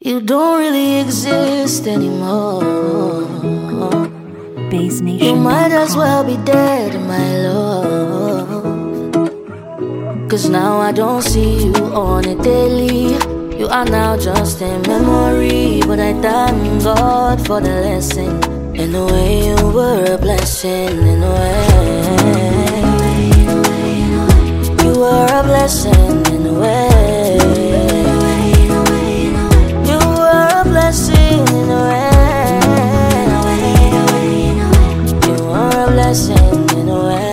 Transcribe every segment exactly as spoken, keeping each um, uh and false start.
You don't really exist anymore. Base Nation. You might as well be dead, my love. Cause now I don't see you on a daily. You are now just a memory. But I thank God for the lesson. In a way you were a blessing. In a way you were a blessing. In a way you were a blessing. In a way you were a blessing. In a way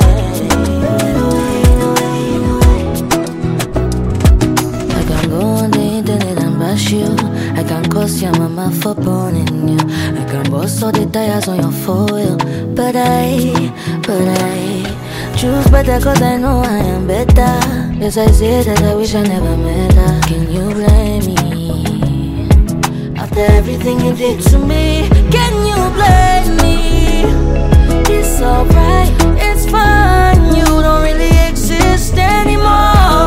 I can go on the internet and bash you. I can curse your mama for burning you. I can bust all the tires on your foil. But I, but I choose better cause I know I am better. Yes, I say that I wish I never met her. Can you blame me? After everything you did to me, can you blame me? It's alright, it's fine. You don't really exist anymore.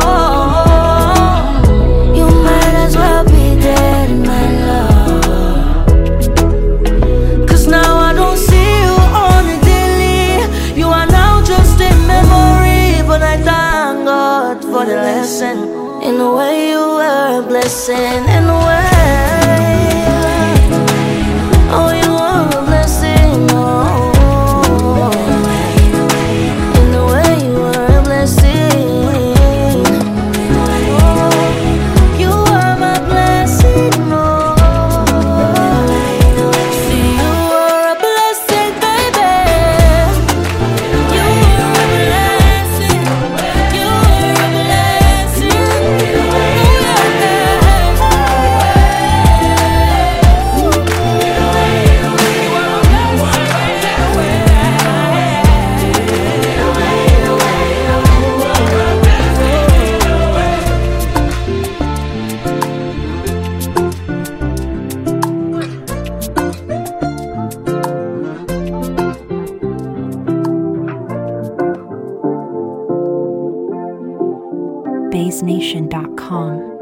You might as well be dead, my love. Cause now I don't see you on a daily. You are now just a memory. But I thank God for the lesson. In a way you were a blessing. In a way, oh, you were a blessing. Oh, in a way you were a blessing. You were my blessing. Oh, see, you were a blessing, baby. You were a blessing. You were a blessing. Base Nation dot com.